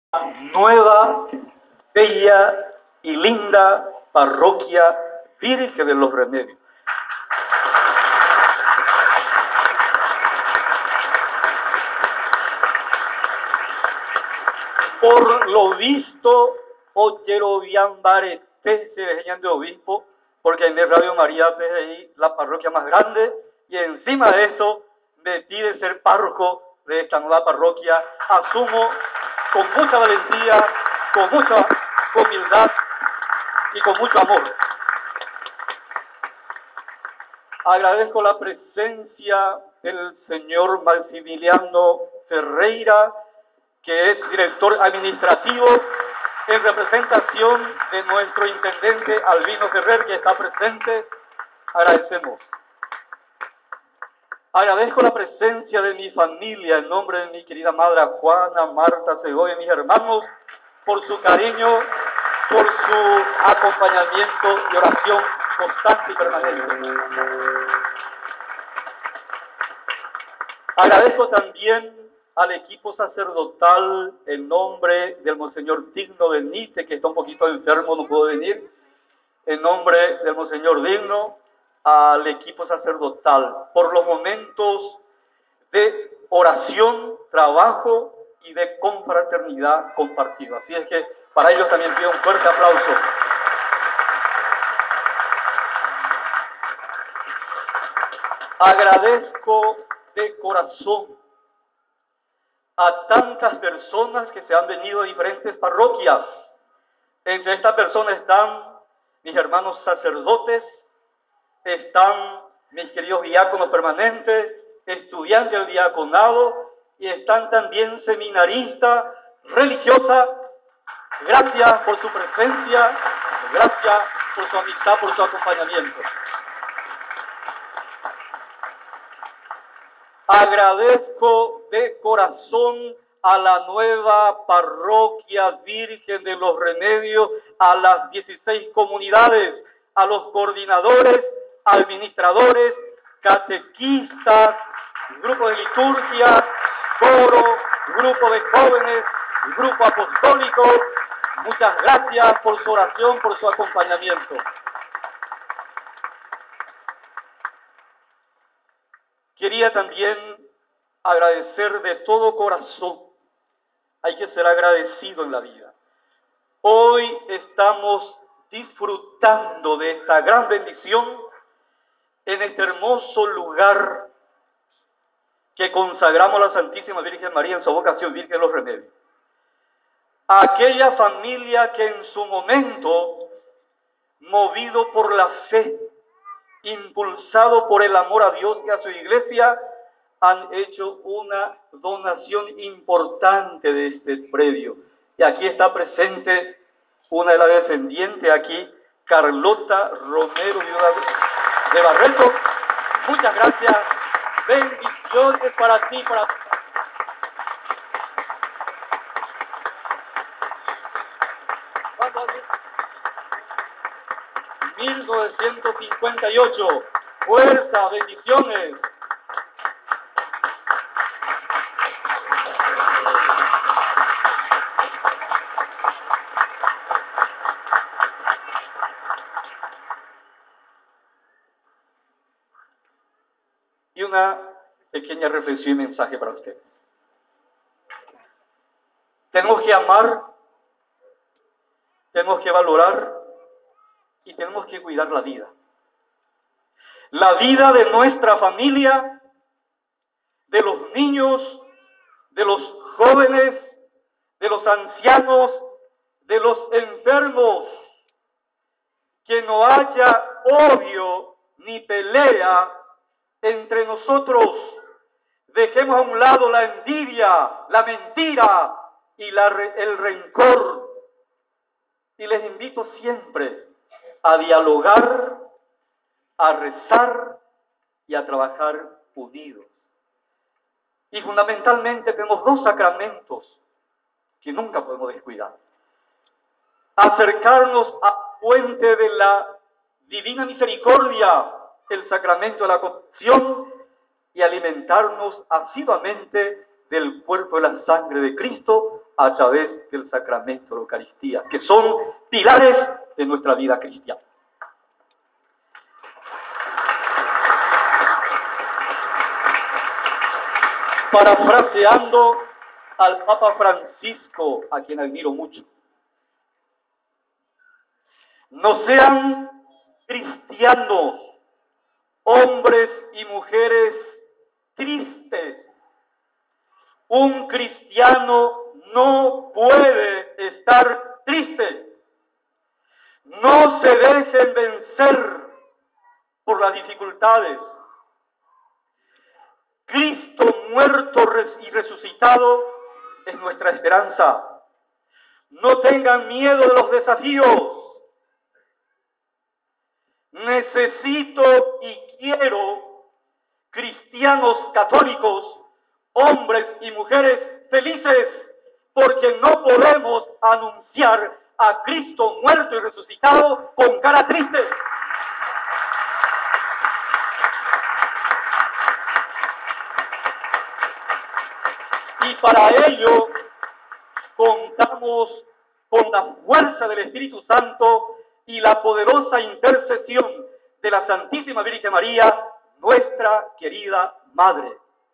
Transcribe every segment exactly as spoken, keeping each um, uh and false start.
Nueva, bella y linda parroquia Virgen de los Remedios. Por lo visto, o quiero viambare se de obispo, porque en el Radio María es ahí la parroquia más grande, y encima de eso me pide ser párroco de esta nueva parroquia. Asumo con mucha valentía, con mucha humildad y con mucho amor. Agradezco la presencia del señor Maximiliano Ferreira, que es director administrativo, en representación de nuestro intendente Albino Ferrer, que está presente. Agradecemos. Agradezco la presencia de mi familia, en nombre de mi querida madre Juana, Marta, Segovia, mis hermanos, por su cariño, por su acompañamiento y oración constante y permanente. Agradezco también al equipo sacerdotal, en nombre del Monseñor Digno Benítez, que está un poquito enfermo, no pudo venir, en nombre del Monseñor Digno, al equipo sacerdotal, por los momentos de oración, trabajo y de confraternidad compartida. Así es que para ellos también pido un fuerte aplauso. Agradezco de corazón a tantas personas que se han venido de diferentes parroquias. Entre estas personas están mis hermanos sacerdotes, están mis queridos diáconos permanentes, estudiantes del diaconado, y están también seminaristas, religiosas. Gracias por su presencia, gracias por su amistad, por su acompañamiento. Agradezco de corazón a la nueva parroquia Virgen de los Remedios, a las dieciséis comunidades, a los coordinadores, administradores, catequistas, grupos de liturgia, coro, grupo de jóvenes, grupo apostólico. Muchas gracias por su oración, por su acompañamiento. Quería también agradecer de todo corazón. Hay que ser agradecido en la vida. Hoy estamos disfrutando de esta gran bendición en este hermoso lugar que consagramos a la Santísima Virgen María en su vocación Virgen de los Remedios. Aquella familia que en su momento, movido por la fe, impulsado por el amor a Dios y a su iglesia, han hecho una donación importante de este predio. Y aquí está presente una de las descendientes aquí, Carlota Romero de Barreto. Muchas gracias. Bendiciones para ti, para ti. mil novecientos cincuenta y ocho. Fuerza, bendiciones. Y una pequeña reflexión y mensaje para ustedes. Tenemos que amar, tenemos que valorar y tenemos que cuidar la vida. La vida de nuestra familia, de los niños, de los jóvenes, de los ancianos, de los enfermos. Que no haya odio ni pelea entre nosotros. Dejemos a un lado la envidia, la mentira y la, el rencor. Y les invito siempre a dialogar, a rezar y a trabajar unidos. Y fundamentalmente tenemos dos sacramentos que nunca podemos descuidar. Acercarnos a fuente de la divina misericordia, el sacramento de la confesión, y alimentarnos asiduamente del cuerpo y la sangre de Cristo a través del sacramento de la Eucaristía, que son pilares de nuestra vida cristiana. Parafraseando al Papa Francisco, a quien admiro mucho, no sean cristianos, hombres y mujeres tristes. Un cristiano no puede estar triste. No se dejen vencer por las dificultades. Cristo muerto y resucitado es nuestra esperanza. No tengan miedo de los desafíos. Necesito y quiero cristianos católicos, hombres y mujeres felices, porque no podemos anunciar a Cristo muerto y resucitado con cara triste. Y para ello contamos con la fuerza del Espíritu Santo y la poderosa intercesión de la Santísima Virgen María, nuestra querida Madre.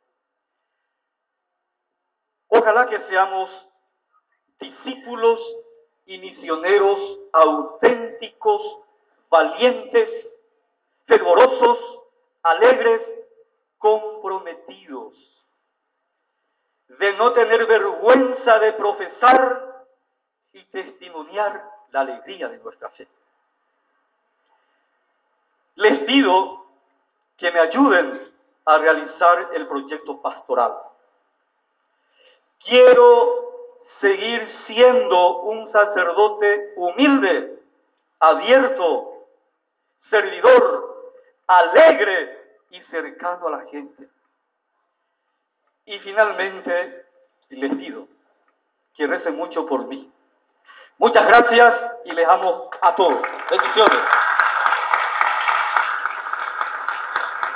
Ojalá que seamos discípulos y misioneros auténticos, valientes, fervorosos, alegres, comprometidos, de no tener vergüenza de profesar y testimoniar la alegría de nuestra fe. Les pido que me ayuden a realizar el proyecto pastoral. Quiero seguir siendo un sacerdote humilde, abierto, servidor, alegre y cercano a la gente. Y finalmente les pido que recen mucho por mí. Muchas gracias y les amo a todos. Bendiciones.